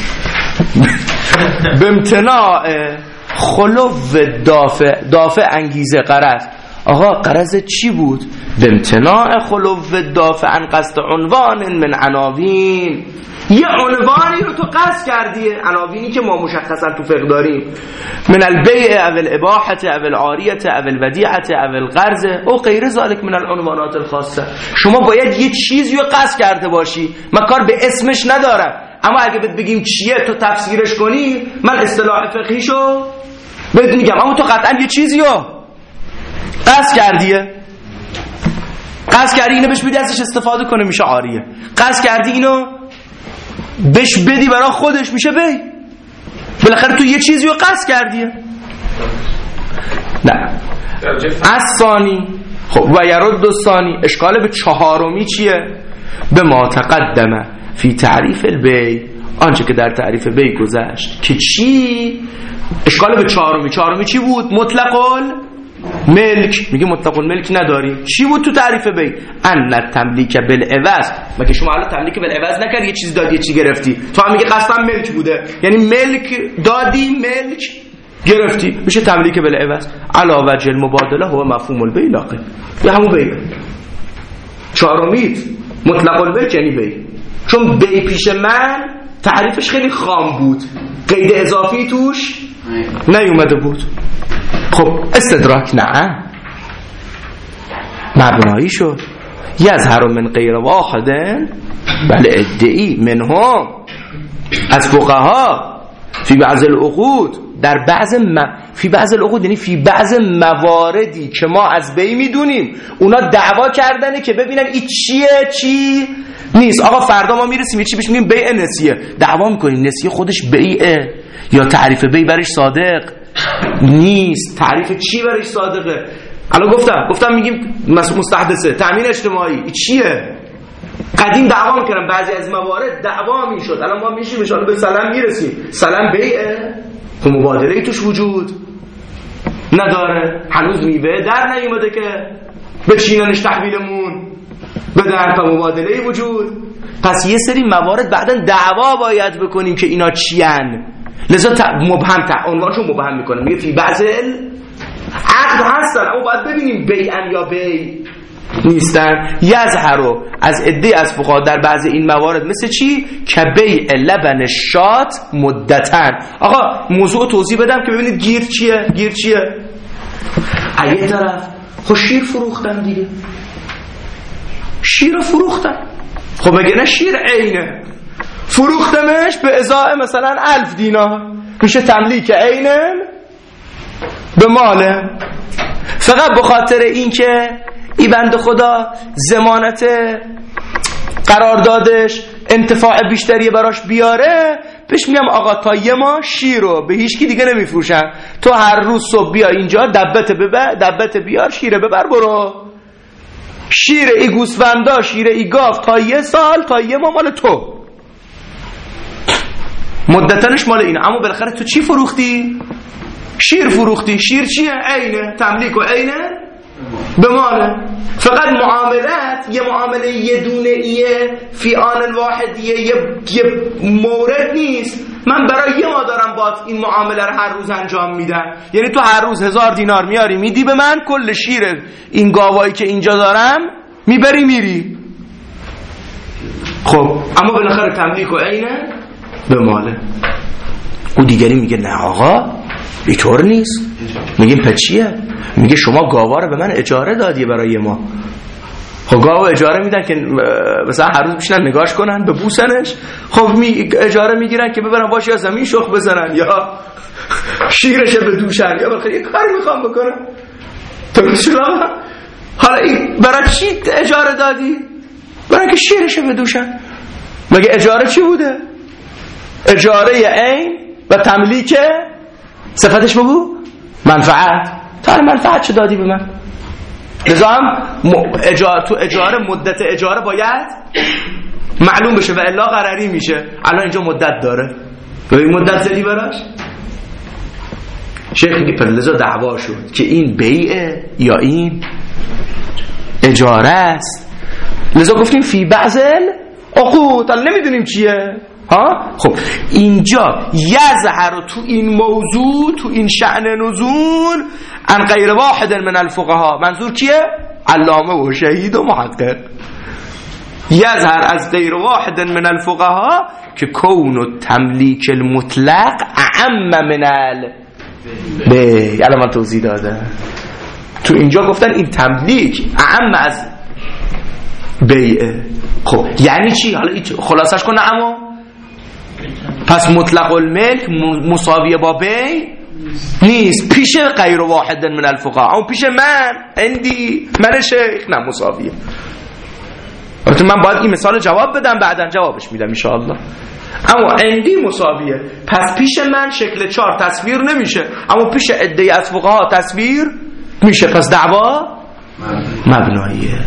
به امتناع خلو دافع انگیزه غرض. آقا غرض چی بود؟ به امتناع خلو دافع عن قصد عنوان من عناوین، یه عنوانی رو تو قصد کردی، عناوینی که ما مشخصا تو فقه داریم، من البیع او الاباحه او العاریه او الودیعه او القرض او غیر ذلك من العنوانات الخاصه. شما باید یه چیزی رو قصد کرده باشی، من کار به اسمش ندارم، اما اگه بهت بگیم چیه تو تفسیرش کنی من اصطلاح فقهیشو بهت میگم، اما تو قطعا یه چیزی رو قصد کردیه، قصد کردی اینو بهش بدی ازش استفاده کنه میشه عاریه، قصد کردی اینو بهش بدی برای خودش میشه بی، بالاخره تو یه چیزی رو قصد کردیه. نه از ثانی. خب و یرد الثانی، اشکال به چهارمی چیه؟ به ما تقدمه فی تعریف البی، آنچه که در تعریف بی گذشت که چی؟ اشکال به چهارمی چی بود؟ مطلق ملک. میگه مطلق الملک نداریم. چی بود تو تعریف بی؟ ان تملیک بالعوض. مگه شما الان تملیک بالعوض نکردی، یه چیزی دادی یه چیزی گرفتی، تو هم میگه قصدم ملک بوده، یعنی ملک دادی ملک گرفتی، میشه تملیک بالعوض. علا وجه المبادله هو مفهوم البی لاقی، یه همون بی. چهارمیت مطلق الملک یعنی بی، چون بی پیش من تعریفش خیلی خام بود، قید اضافی توش نیومده بود. خب استدراک نه مبنایی شد. یظهر من غیر واحدن، بله ادعی منهم از فقها فی بعض العقود، در فی بعض العقود یعنی فی بعض مواردی که ما از بی میدونیم اونا دعوا کردنه که ببینن این چیه چی نیست. آقا فردا ما میرسیم یه چی بهش میگیم بیع نسیه، دعوا میکنیم نسیه خودش بیعه یا تعریف بی برش صادق نیست، تعریف چی برش صادقه. الان گفتم میگیم مستحدثه تامین اجتماعی چیه؟ قدیم دعوا میکردن، بعضی از موارد دعوا میشد، الان ما میشیم ان شاء الله به سلام میرسیم. سلام بیعه که مبادله توش وجود نداره، هنوز میوه در نیومده که بچیننش تحویلمون بدن تا مبادله وجود. پس یه سری موارد بعدن دعوا باید بکنیم که اینا چیان، لذا مبهم عنوانشو مبهم میکنه، میگه فی بعض عقد هستن اما باید ببینیم بیعن یا بی نیستن. یظهرو از عده از فقها در بعض این موارد مثل چی؟ که بیع لبن شات مدتن. آقا موضوع توضیح بدم که ببینید گیر چیه. یه طرف خب شیر فروختن دیگه، شیر فروختن، خب مگه نه شیر عینه، فروختمش به ازای مثلا 1000 دینار، میشه تملیک عینه به ماله. فقط به خاطر این که این بنده خدا ضمانت قراردادش انتفاع بیشتری براش بیاره، بهش میگم آقا تا یه ماه شیر رو به هیچ کی دیگه نمیفروشم، تو هر روز صبح بیا اینجا دبت بیار شیره ببر برو، شیر ای گوسفندا شیر ای گاو تا یه سال تا یه ماه مال تو، مدتنش مال اینه. اما بالاخره تو چی فروختی؟ شیر فروختی. شیر چیه؟ عینه، تملیک و عینه به ماله. فقط معاملت یه معامله یه دونه ایه فی آن واحدیه، یه مورد نیست. من برای یه ماه دارم با این معامله رو هر روز انجام میدم، یعنی تو هر روز 1000 دینار میاری میدی به من، کل شیر این گاوایی که اینجا دارم میبری میری. خب اما بالاخره تملیک و عینه به ماله. او دیگری میگه نه آقا اینطور نیست. میگیم پس چیه؟ میگه شما گاوا رو به من اجاره دادی برای ما. خب گاوا اجاره میدن که مثلا هر روز بشینن نگاش کنن ببوسنش. خب اجاره میگیرن که ببرن باشه یا زمین شخ بزنن یا شیرش بدوشن یا بخیر یه کاری میخوام بکنن. تو چرا؟ حالا این برای چی اجاره دادی؟ برای که شیرش بدوشن. مگه اجاره چی بوده؟ اجاره عین و تملیک صفتش بگو منفعت. تا منفعت چه دادی به من؟ لذا هم تو اجاره مدت اجاره باید معلوم بشه و الا قراری میشه. الان اینجا مدت داره و این مدت زدی براش. شیخ میگه پر لذا دعوا شد که این بیعه یا این اجاره است. لذا گفتیم فی بعضل عقود، الان نمیدونیم چیه ها. خب اینجا یظهر تو این موضوع، تو این شأن نزول عن غیر واحد من الفقها، منظور کیه؟ علامه و شهید و محقق. یظهر از غیر واحد من الفقها که کون و تملیک المطلق اعم من الان من توضیح داده. تو اینجا گفتن این تملیک اعم از بیعه. خب یعنی چی؟ حالا خلاصش کنه. اما پس مطلق الملک مساویه با بیع نیست پیش غیر واحد من الفقها، اما پیش من عندی من شیخ نه مساویه. البته من باید این مثال جواب بدم، بعداً جوابش میدم ان شاء الله. اما عندی مساویه، پس پیش من شکل 4 تصویر نمیشه، اما پیش عده از فقها تصویر میشه. پس دعوا مبناییه.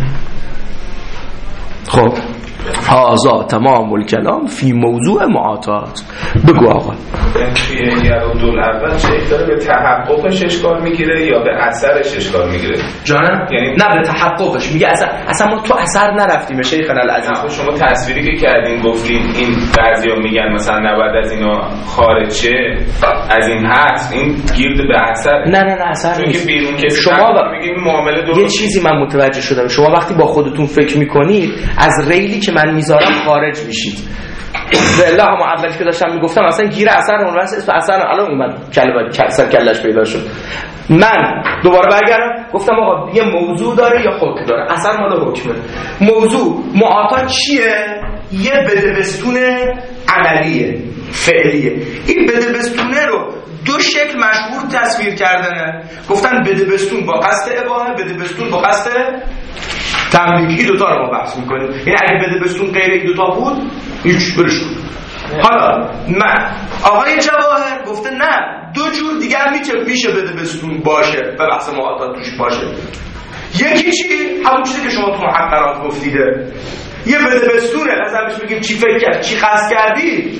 خب هذا تمام الکلام فی موضوع معاطات. بگو آقا. توی دول اول شیخ داره به تحققش اشکال میگیره یا به اثرش اشکال میگیره؟ جانم؟ یعنی نه به تحققش میگه. اصلا ما تو اثر نرفتیم شیخنا العزیز. شما تصویری که کردین گفتین این بعضیا میگن مثلا نباید از اینا خارج شه، از این هست، این گیر به اثر. نه اثر نیست. بیرون که شما میگین معامله درست. یه چیزی من متوجه شدم، شما وقتی با خودتون فکر میکنید از ریلی که من میذارم خارج میشید. والله هم اولی که داشتم میگفتم اصلا گیر اثر اون واسه اسم اثر الان اومد کلش پیدا شد. من دوباره برگردم گفتم آقا یه موضوع داره یا حکم داره. اثر مال حکمه. موضوع معاطات چیه؟ یه بدبستون عملیه فعلیه. این بدبستونه رو دو شکل مشهور تصویر کردنه. گفتن بدبستون با قصد اباحه، بدبستون با قصد تملیکی. دوتا رو ما بحث میکنیم. یعنی اگه بدبستون غیر این دوتا بود هیچ برش بود. حالا من آقای جواهر گفته نه دو جور دیگر میشه بدبستون باشه و بحث معاطات توش باشه. یکی چی؟ همون چیزی که شما تو محقرات گفتیده. یه بدبستونه مثلا بهش بگیم چی فکر کرد، چی قصد کردی،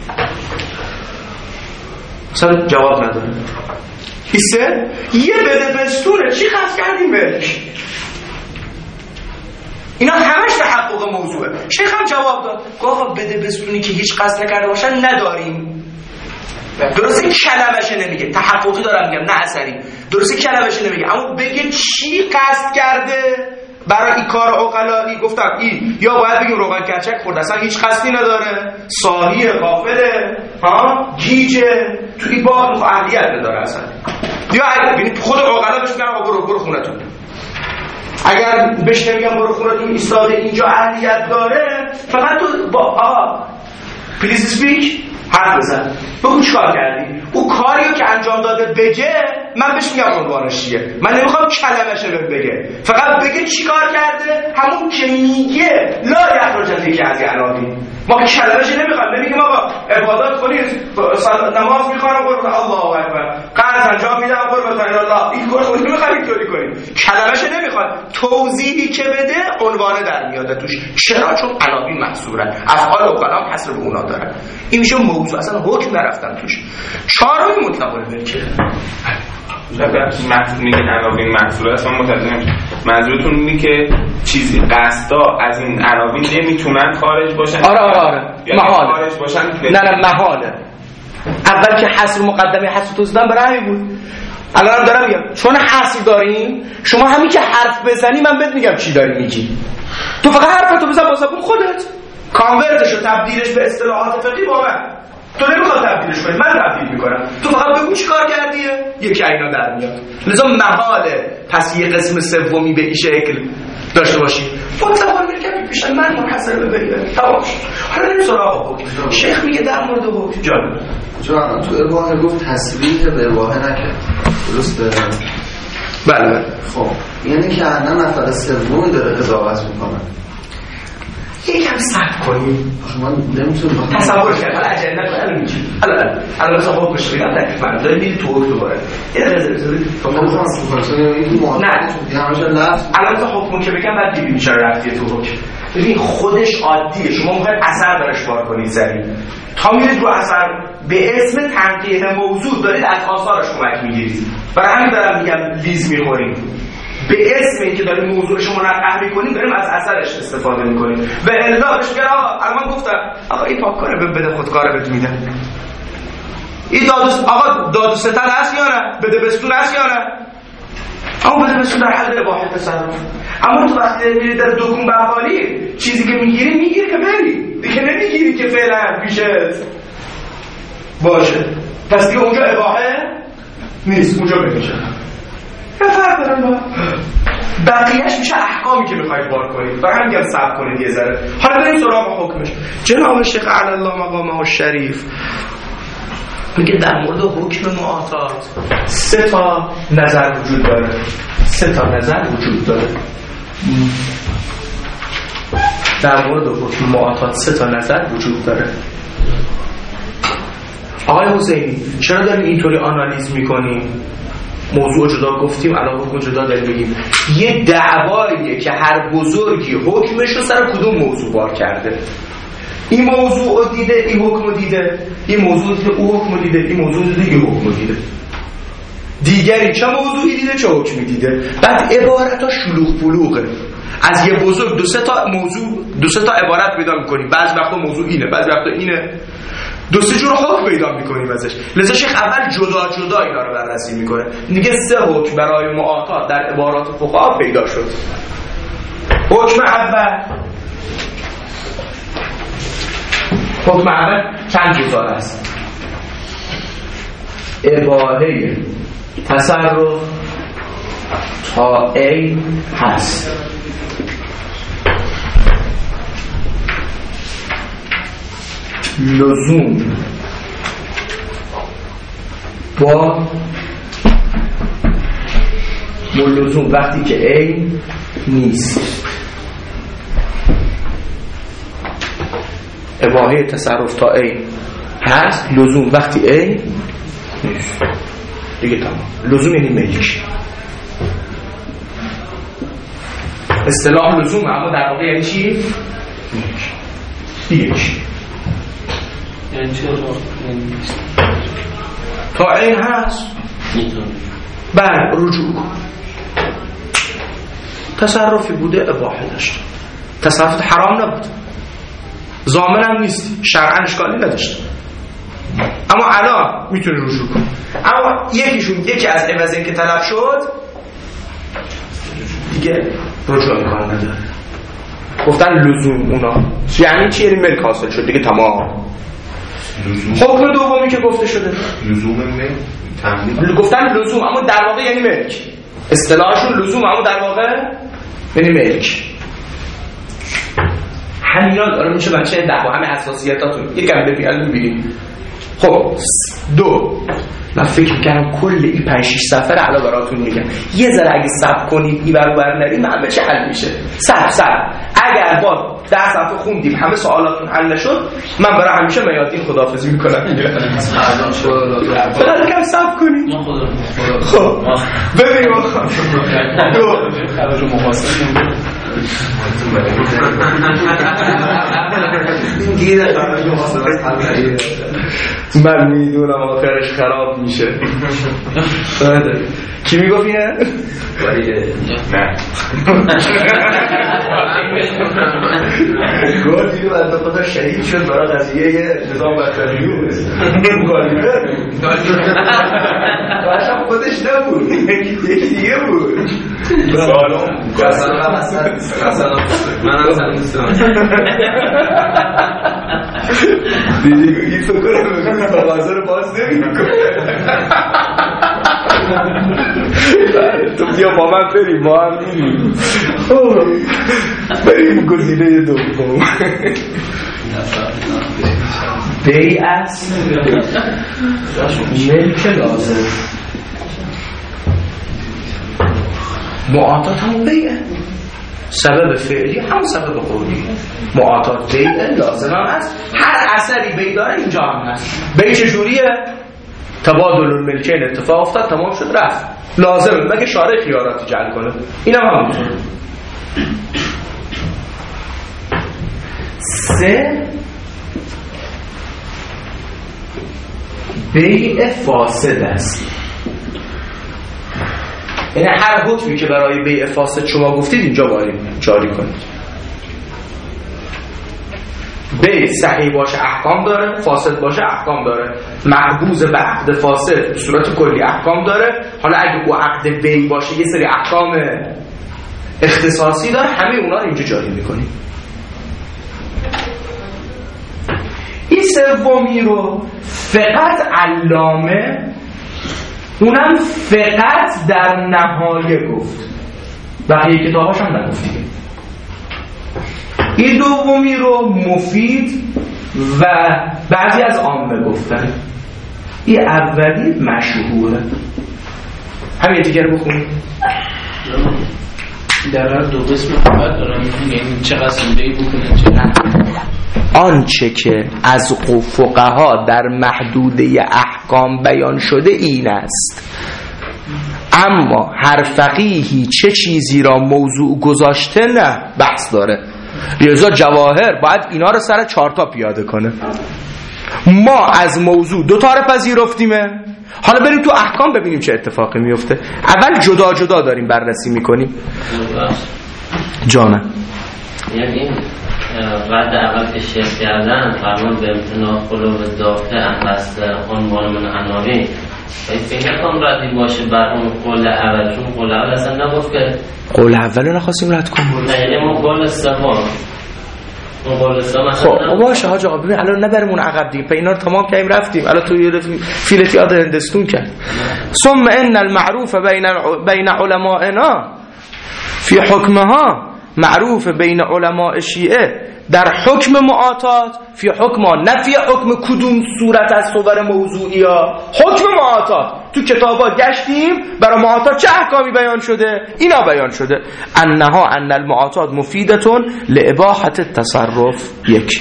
مثلا جواب نداره. حسه یه بدبستونه چی قصد کردیم بهش. اینا همش تحقق موضوعه. شیخ هم جواب داد آقا بدبستونی که هیچ قصد نکرده باشن نداریم. درسته کلمش نمیگه، تحققی دارم میگم نه اثری. درسته کلمش نمیگه، اما بگه چی قصد کرده برای این کار عقلایی. گفتم این یا باید بگیم روغن کرچک خورد اصلا هیچ قصدی نداره، ساهی غافله، ها گیجه، تو این باب اهلیت نداره اصلا. یا یعنی خود عقلا بهش میگن آقا برو خونتون. اگر بهش نمیگم برو خونتون ایستاده اینجا اهلیت داره، فقط تو با آقا پلیز اسپیک حرف بزن، بگو چیکار کردی. او کاریو که انجام داده بگه، من بهش میگم عنوانش چیه. من نمیخوام کلمه‌شو بگه، فقط بگه چیکار کرده. همون که میگه لا یخرج از یکی از عناوین. ما کلمه‌شو نمیگیم آقا عبادت کنید، نماز میخوام قربان الله اکبر، قرض انجام میدم قربان الله، این کارو نمیخوام اینطوری کنیم. کلمه‌شو نمیخواد، توضیحی که بده عنوانه در میاد توش. چرا؟ چون عناوین محصورن، افعال و کلام حصر به اونا داره. این میشه موضوع، اصلا حکم نرفتن توش. چهارمی مطلق الملکه. میگن عناوین محصوره است. من متوجه منظورتون اینه که چیزی قصدا از این عناوین نمیتونن خارج باشن. آره محاله خارج باشن. نه محاله. اول که حصر مقدمه حصر توضیح دادم برای همین بود. الان دارم میگم چون حصر داریم، شما همین که حرف بزنی من بهت میگم چی داری میگی، تو فقط حرفتو بزن با زبون خودت، کانورتش و تبدیلش به اصطلاحات فقهی با من. تو نمیخواد تبدیلش کنی، من تبدیل میکنم، تو فقط بگو چی کار کردیه، یکی اینا در میاد. لذا محاله پس یه قسم سومی به این شکل داشته باشی. مطلقا میگم پیشن من منحصر به بگیرم تمام شد. حالا بریم سراغ حکم. شیخ میگه در مورد حکم جان تو اباحه گفت تصریح به اباحه نکرد، درسته؟ بله. خب یعنی که الان نفر سومی داره قضاوت میکنه. یکم صبر کنیم. من نمیتونم تصور کنم حالا عجله نکنم اینجوری. الان مثلا حکمش میگم تکلیف من داره میری تو حکم دوباره. یه دقیقه الان تا حکم که بگم بعد ببینیم چرا رفتیه تو حکم. ببین خودش عادیه، شما میخواید اثر درش بار کنید سریع. تا میرید رو اثر به اسم تنقیح موضوع دارید از آثارش کمک میگیرید. برای همین دارم میگم لیز میخوریم. به اسم اینکه داریم موضوعش منقح میکنیم داریم از اثرش استفاده میکنیم. و الا بهش میگن آقا الان گفتم آقا این پاکاره بده خودکاره بهت میدم. این داد و ستر هست یا نه؟ بده بستون هست یا نه؟ اما بده بستون در حد اباحه تصرف. اما تو وقتی میری در دکون بقالی چیزی که میگیری که بری دیگه نمیگیری که فعلا پیشت باشه. پس دیگه اونجا اباحه نیست، اونجا بمیشه. فرق دارم با بقیهش میشه احکامی که میخواید بار کنید. برای هم میگم صبر کنید یه ذره. حالا بریم سراغ حکمش. جناب شیخ علی الله مقامه الشریف میگه در مورد حکم معاطات 3 تا نظر وجود داره. 3 تا نظر وجود داره. در مورد حکم معاطات 3 تا نظر وجود داره. آقای حسینی چرا داریم اینطوری آنالیز میکنیم؟ موضوع جدا گفتیم الان حکم جدا داریم بگیم. یه دعواییه که هر بزرگی حکمش رو سر کدوم موضوع بار کرده. این موضوع رو دیده، این حکم رو دیده، این موضوع دیده، اون حکم رو دیده، این موضوع دیده، این حکم رو دیده. دیگری چه موضوعی دیده چه حکمی دیده. بعد عبارت‌ها شلوغ پلوغه. از یه بزرگ 2-3 تا موضوع 2-3 تا عبارت پیدا می‌کنیم. بعضی وقتا موضوع اینه، بعضی وقتا اینه. 2-3 جور حکم پیدا می‌کنیم ازش. لذا شیخ اول جدا جدا اینا رو بررسی می‌کنه. میگه 3 حکم برای معاطات در عبارات فقها پیدا شد. حکم اول چند گزاره است. اباحه تصرف تا A هست. لزوم با لزوم وقتی که A نیست. اباحه تصرف تا A هست، لزوم وقتی A نیست. دیگه تمام. لزوم یعنی ملک. اصطلاح لزوم اما در واقع یعنی چی؟ ملک. دیگه چی؟ یعنی چه تا A هست بله رجوع کن. تصرفی بوده اباحه داشت، تصرفت حرام نبود، ضامن هم نیست، شرعاً اشکالی نداشت، اما الان میتونی رجوع کن. اما یکی از عوضی که طلب شد دیگه رجوع امکان نداره. گفتن لزوم اونا یعنی چی؟ یعنی ملک حاصل شد دیگه تمام. حکم دومی که گفته شده لزوم ملک، گفتن لزوم اما در واقع یعنی ملک. اصطلاحشون لزوم اما در واقع یعنی ملک. همینا داره میشه بچه ده با همه اساسیاتاتون یکم ببینیم. خب 2 من فکر میکنم کل این 5-6 صفحه رو علا براتون میگم. یه ذره اگه صبر کنید این بر نریم همه چه حل میشه. صبر اگر با 10 صفحه خوندیم همه سوالاتون حل نشد من برای همیشه میادین خداحافظی میکنم. فقط کم صبر کنید. خب ببینیم 2 این گیره داره که حاصلت حل من میدونم آخرش خراب میشه. کی میگفت اینه؟ نه گوه دیگه بعد خدا شهید شد برای قضیه نظام بطریوز گالیبر باشم خودش نبود یکی دیگه بود. سالم من هم دوستم دیگه این فکرم بگید با بازار باز نمی تو بیا با من بریم با هم میریم بریم گزینه دوم. بیعت ملک لازم معاطات همون بیعه سبب فعلی هم سبب قولی معاطات بیعه لازم هم هست هر اثری بی داره اینجا هم هست بی چجوریه؟ تبادل الملکین اتفاق افتاد تمام شد رفت لازمه مگه شارع خیاراتی جعل کنه اینم همونطور. 3 بیع فاسد است. یعنی هر حکمی که برای بیع فاسد شما گفتید اینجا باید جاری کنید. بیع صحیح باشه احکام داره، فاسد باشه احکام داره. مقبوض به عقد فاسد به صورت کلی احکام داره. حالا اگه او عقد بیع باشه یه سری احکام اختصاصی داره، همه اونا رو اینجا جاری میکنیم. این سومی رو فقط علامه اونم فقط در نهایه گفت، بقیه کتاباش هم نگفت دیگه. این دومی رو مفید و بعضی از عامه گفتن. این اولی مشهوره. همین دیگه رو بخونیم. در هر دو قسم فقط دارم میگم چه قسمدهی بکنه چه نه. آنچه که از فقها در محدوده احکام بیان شده این است، اما هر فقیهی چه چیزی را موضوع گذاشته نه بحث داره. رضا جواهر باید اینا رو سر 4 تا پیاده کنه. ما از موضوع 2 تا رو پذیرفتیمه، حالا بریم تو احکام ببینیم چه اتفاقی میفته. اول جدا جدا داریم بررسی میکنیم. جانه یعنی بعد اول که شیخ کردن فرمان به امتناع قلوب دافع بست عنوان من عناوین فکر کنم ردی باشه بر اون قول اول، چون قول اول اصلا نگفت که قول اول رو نخواستیم رد کنیم. یعنی ما قول سوم خب باشه حاج آقا ببین الان نبریم اون عقب دیگه، اینا رو تمام کردیم رفتیم الان تو فیلت یاد هندستون کرد. ثم ان المعروف بین علمائنا فی حکمها، معروف بین علماء شیعه در حکم معاطات، فی حکم نه فی حکم کدوم صورت از صور موضوعی ها، حکم معاطات. تو کتابا گشتیم برای معاطات چه احکامی بیان شده، اینا بیان شده. انها ان المعاطات مفیدتون لاباحه التصرف، یک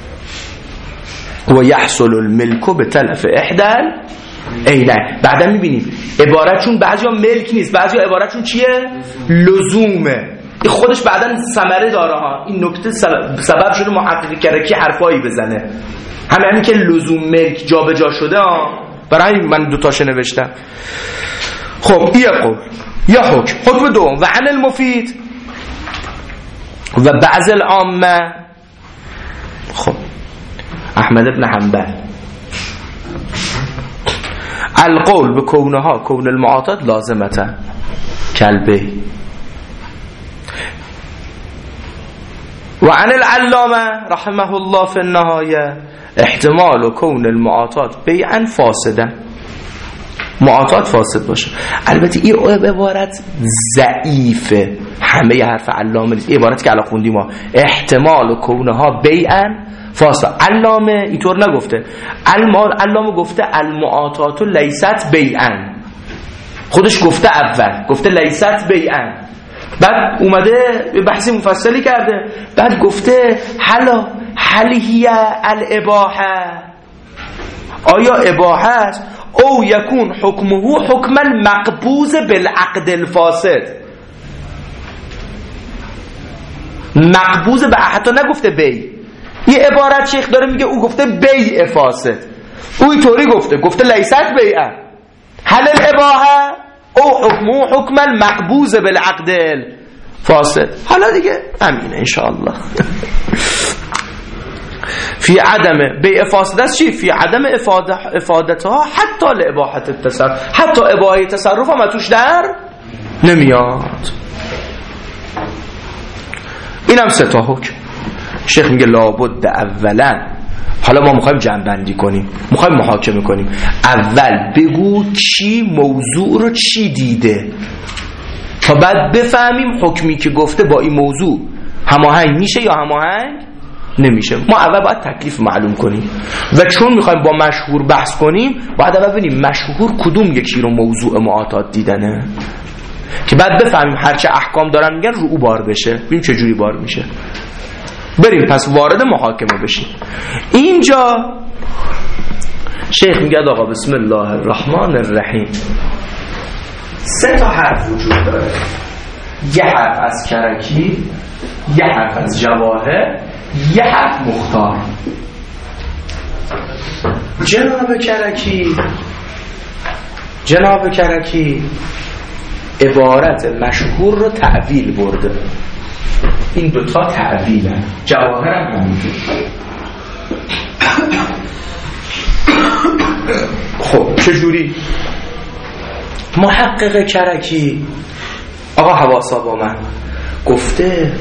و یحصل الملک بتلف احدى عینه. بعدا میبینیم عبارتشون بعضیا ملک نیست، بعضیا عبارتشون چیه؟ لزومه. این خودش بعداً ثمره داره ها. این نکته سبب شده محقق کرکی حرفایی بزنه، همین که لزوم ملک جا به جا شده ها. برای من 2 تاشو نوشتم. خب یه قول یا حکم دوم و عن المفید و بعض العامه. خب احمد بن حنبل القول به کونها کون المعاطات لازمتا کلبه. و عن العلامه رحمه الله في النهایه احتمال کون المعاطات بیعا فاسدا، معاطات فاسد باشه. البته این عبارت ضعیفه، همه حرف علامه نیست. عبارتی که الان خوندیم ما احتمال کونها بیعا فاسد، علامه اینطور نگفته. علامه گفته المعاطات لیست بیعا، خودش گفته اول گفته لیست بیعا، بعد اومده بحثی مفصلی کرده، بعد گفته هل هی الاباحه، آیا اباحه است او یکون حکمه حکم المقبوض بالعقد الفاسد. مقبوض به، حتی نگفته بی. یه عبارت شیخ داره میگه او گفته بیع فاسد، او اینطوری گفته لیست بیعه هل الاباحه او حکمو حکم المقبوض بالعقد فاسد. حالا دیگه امینه انشاءالله. فی عدم بیع فاسد است چی؟ فی عدم افادتها حتی لاباحت التصرف، حتی اباحه تصرف هم توش در نمیاد. اینم 3 تا حکم. شیخ میگه لابد اولا، حالا ما میخوایم جمع‌بندی کنیم، میخوایم محاکمه کنیم. اول بگو چی موضوع رو چی دیده تا بعد بفهمیم حکمی که گفته با این موضوع هماهنگ میشه یا هماهنگ نمیشه. ما اول باید تکلیف معلوم کنیم و چون میخوایم با مشهور بحث کنیم باید اول ببینیم مشهور کدوم یکی رو موضوع معاطات دیدنه که بعد بفهمیم هرچه احکام دارن میگن رو او بار بشه، ببینیم چه جوری بار میشه. بریم پس وارد محاکمه بشیم. اینجا شیخ میگه آقا بسم الله الرحمن الرحیم 3 تا حرف وجود داره. یه حرف از کرکی، یه حرف از جواهر، یه حرف مختار. جناب کرکی عبارت مشهور رو تعویل برده. این 2 تا تعویلن، جواهر هم همینجور. خب چجوری؟ محقق کرکی آقا حواسا با من گفته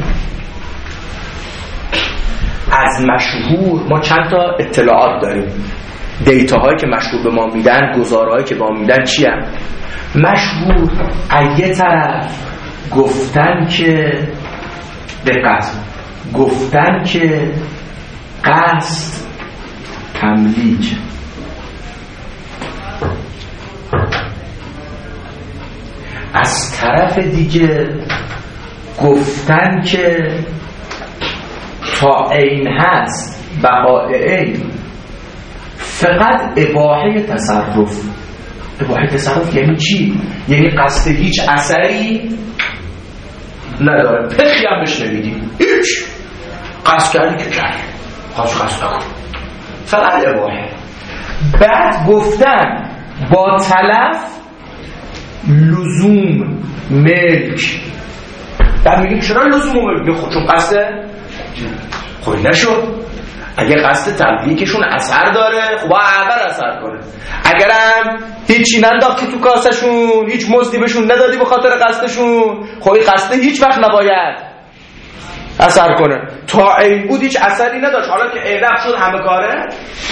از مشهور ما چند تا اطلاعات داریم. دیتاهایی که مشهور به ما میدن، گزارهایی که به ما میدن چی هم؟ مشهور از یه طرف گفتن که دقت، گفتن که قصد تملیک، از طرف دیگه گفتن که تا عین هست بقای عین، فقط اباحه تصرف. اباحه تصرف یعنی چی؟ یعنی قصد هیچ اثری نداره، پخی هم بهش نمیدیم، هیچ قصد کردی که کردی، قصد نکن، فقط اباحه. بعد گفتن با تلف لزوم ملک. بعد میگیم چرا لزوم ملک؟ خب چون قصده خوی نشد. اگه قصد تملیکشون اثر داره خب اول اثر کنه. اگرم هیچی ننداختی تو کاسشون، هیچ مزدی بهشون ندادی به خاطر قصدشون، خب این قصد هیچ وقت نباید اثر کنه. تا این بود هیچ اثری نداشت، حالا که ایرق شد همه کاره.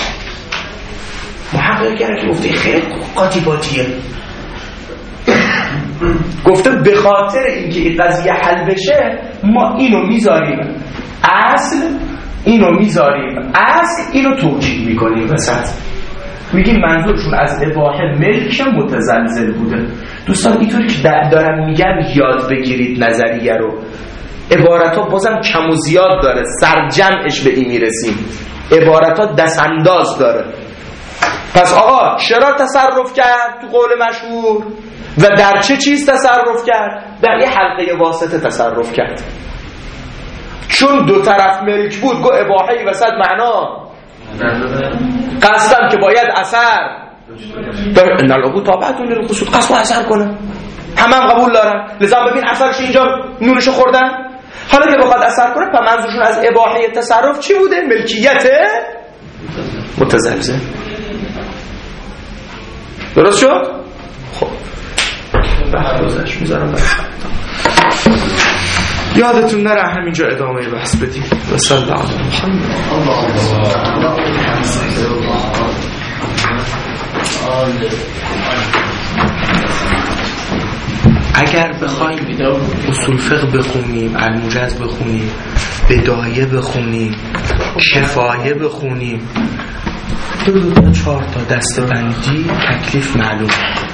محقق کرد که گفته خیلی قاطی گفته به خاطر اینکه این قضیه حل بشه ما اینو میذاریم اصل، اینو توجیه میکنیم وسط. میگیم منظورشون از اباحه ملک متزلزل بوده. دوستان اینطوری که دارم میگم یاد بگیرید نظریه رو. عبارت ها بازم کم و زیاد داره، سرجمعش به این میرسیم. عبارت ها دست انداز داره. پس آقا چرا تصرف کرد تو قول مشهور و در چه چیز تصرف کرد؟ در یه حلقه واسطه تصرف کرد. چون 2 طرف ملک بود گو اباحه‌ای وسط معنا قصدم که باید اثر داره. ان الابو تابعتون للخصوص، قصد اثر کنه، همه هم قبول دارن. لذا ببین اثرش اینجا نورش خوردن. حالا که بخواد اثر کنه پس منظورشون از اباحه تصرف چی بوده؟ ملکیت متزلزل. درست شد؟ خب بحثش میذارم یادتون نره همینجا ادامه بحث بدیم. و صلی الله علیه اگر بخوایم اصول فقه بخونیم، الموجز بخونیم، بدایه بخونیم، کفایه بخونیم، 2 تا 4 تا دسته‌بندی تکلیف معلوم.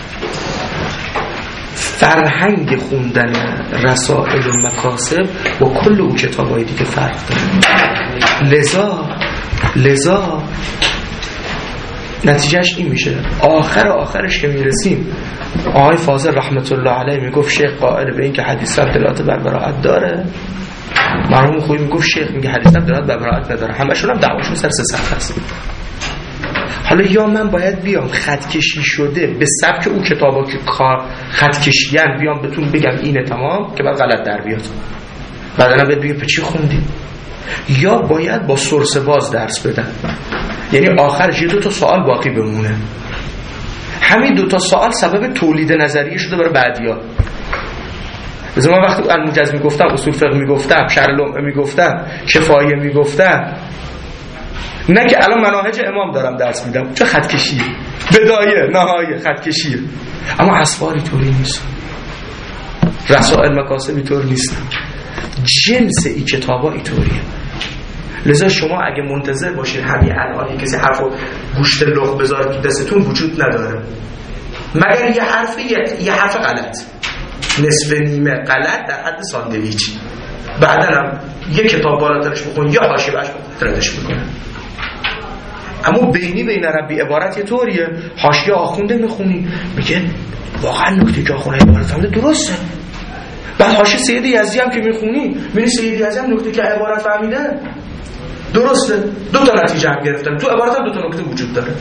فرهنگ خوندن رسائل و مکاسب با کل اون کتابای دیگه فرق داره. لذا نتیجهش این میشه. آخرش که میرسیم آقای فاضل رحمت الله علیه میگفت شیخ قائل به این که حدیث دلالت بر براءت داره، مرحوم خویی میگفت شیخ میگه حدیث هم دارد و براعت نداره، همشون هم دعواشون سر 3 صفحه است. حالا یا من باید بیام خطکشی شده به سبک او کتابا که کار خطکشیان بیام بهتون بگم اینه تمام که بعد غلط در بیاد، بعداً باید بگم چی خوندی، یا باید با سورس باز درس بدم، یعنی آخرش 2 تا سوال باقی بمونه. همین 2 تا سوال سبب تولید نظریه شده برای بعدیا. مثلا من وقتی الموجز میگفتم، اصول فقه میگفتم، شرح لمعه میگفتم، کفایه میگفتم، نه که الان مناهج امام دارم درس میدم، چه خطکشیه، بدایه نهایه خطکشیه، اما اسواری طوری نیست، رسائل مکاسب اینطور نیست، جنس این کتابا اینطوریه. لذا شما اگه منتظر باشید همین الان کسی حرفو گوشت لخ بذاره تو دستتون، وجود نداره، مگر یه حرف غلط، نصف نیمه غلط در حد ساندویچ، بعدن هم یه کتاب بالاترش بخون یا حاشیه بهش ردش میکنه. اما بین ربی عبارت یه طوریه، حاشیه آخونده میخونی میگه واقعا نکته که آخونده عبارت فهمیده درسته، بعد حاشیه سید یزدی هم که میخونی میبینی سید یزدی هم نکته که عبارت فهمیده درسته، 2 تا نتیجه هم گرفتن، تو عبارت هم 2 تا نکته وجود داره.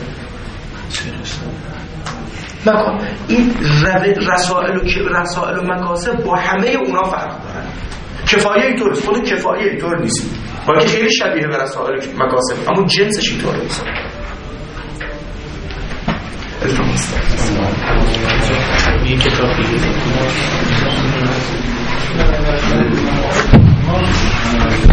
نکن این رسائل و مکاسب با همه اونا فرق دارن. کفایه اینطور است، خود کفایه اینطور نیست، با که خیلی شبیه به رسائل مکاسب، اما جنسش اینطور نیست. این کتاب دیگه